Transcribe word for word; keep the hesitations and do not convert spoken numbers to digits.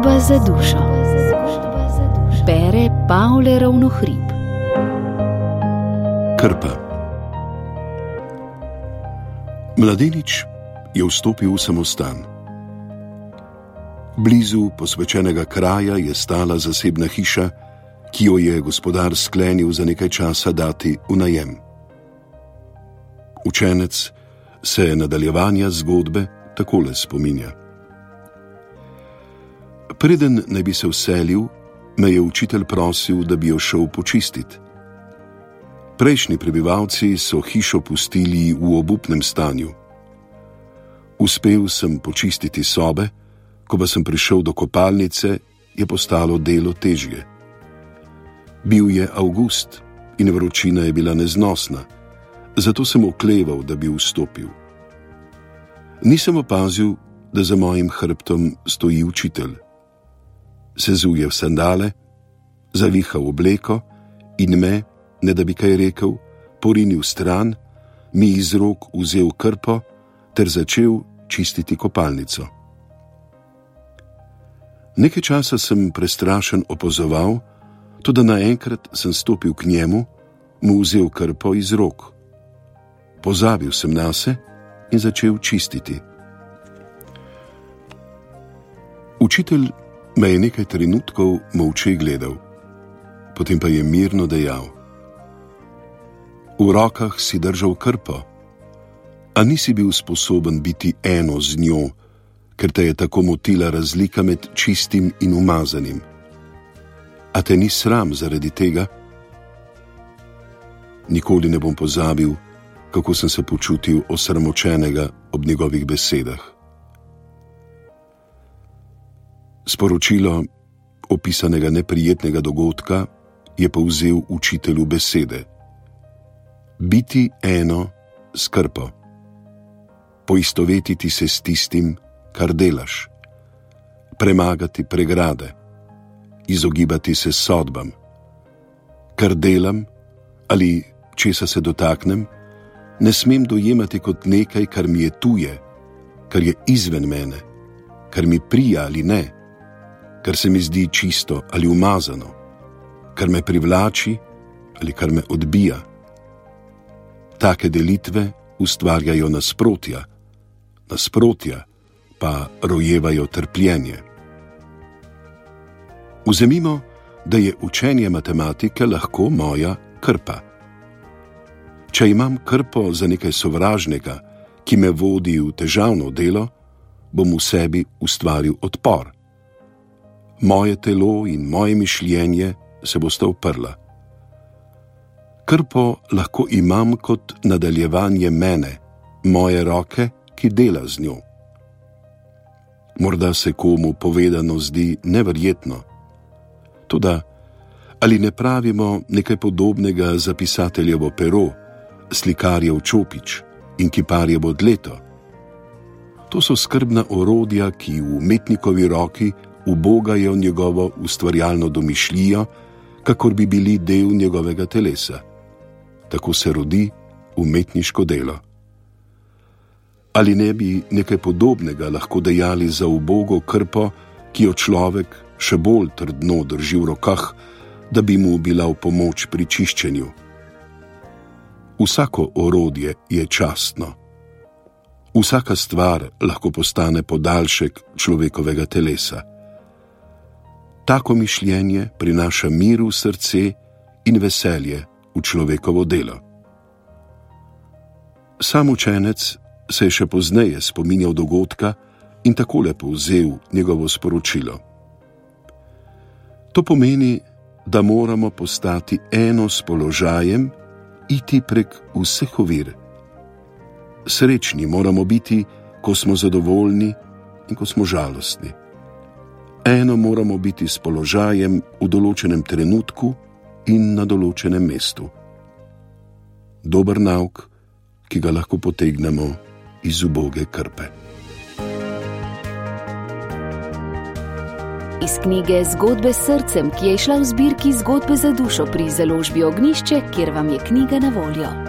Zgodba za dušo. Bere Pavle Ravnohrib. Krpa. Mladenič je vstopil v samostan. Blizu posvečenega kraja je stala zasebna hiša, ki jo je gospodar sklenil za nekaj časa dati v najem. Učenec se nadaljevanja zgodbe takole spominja. Preden naj bi se vselil, me je učitelj prosil, da bi jo šel počistiti. Prejšnji prebivalci so hišo pustili v obupnem stanju. Uspel sem počistiti sobe, ko pa sem prišel do kopalnice, je postalo delo težje. Bil je avgust in vročina je bila neznosna, zato sem okleval, da bi vstopil. Nisem opazil, da za mojim hrbtom stoji učitelj. Sezul je v sandale, zavihal obleko in me, ne da bi kaj rekel, porinil stran, mi iz rok vzel krpo ter začel čistiti kopalnico. Nekaj časa sem prestrašen opazoval, toda naenkrat sem stopil k njemu, mu vzel krpo iz rok. Pozabil sem nase in začel čistiti. Učitelj me je nekaj trenutkov molče gledal, potem pa je mirno dejal: v rokah si držal krpo, a nisi bil sposoben biti eno z njo, ker te je tako motila razlika med čistim in umazanim. A te ni sram zaradi tega? Nikoli ne bom pozabil, kako sem se počutil osramočenega ob njegovih besedah. Sporočilo opisanega neprijetnega dogodka je povzel učitelju besede: biti eno s krpo, poistovetiti se s tistim, kar delaš, premagati pregrade, izogibati se sodbam. Kar delam ali česa se dotaknem, ne smem dojemati kot nekaj, kar mi je tuje, kar je izven mene, kar mi prija ali ne, kar se mi zdi čisto ali umazano, kar me privlači ali kar me odbija. Take delitve ustvarjajo nasprotja, nasprotja pa rojevajo trpljenje. Vzemimo, da je učenje matematike lahko moja krpa. Če imam krpo za nekaj sovražnega, ki me vodi v težavno delo, bom v sebi ustvaril odpor. Moje telo in moje mišljenje se bosta uprla. Krpo lahko imam kot nadaljevanje mene, moje roke, ki dela z njo. Morda se komu povedano zdi neverjetno, toda ali ne pravimo nekaj podobnega za pisateljevo pero, slikarjev čopič in kiparjevo dleto? To so skrbna orodja, ki v umetnikovi roki ubogajo njegovo ustvarjalno domišljijo, kakor bi bili del njegovega telesa. Tako se rodi umetniško delo. Ali ne bi nekaj podobnega lahko dejali za ubogo krpo, ki jo človek še bolj trdno drži v rokah, da bi mu bila v pomoč pri čiščenju? Vsako orodje je častno. Vsaka stvar lahko postane podaljšek človekovega telesa. Tako mišljenje prinaša mir v srce in veselje v človekovo delo. Sam učenec se je še pozneje spominjal dogodka in takole povzel njegovo sporočilo. To pomeni, da moramo postati eno s položajem, iti prek vseh ovir. Srečni moramo biti, ko smo zadovoljni in ko smo žalostni. Eno moramo biti s položajem v določenem trenutku in na določenem mestu. Dober nauk, ki ga lahko potegnemo iz uboge krpe. Iz knjige Zgodbe s srcem, ki je izšla v zbirki Zgodbe za dušo pri založbi Ognjišče, kjer vam je knjiga na voljo.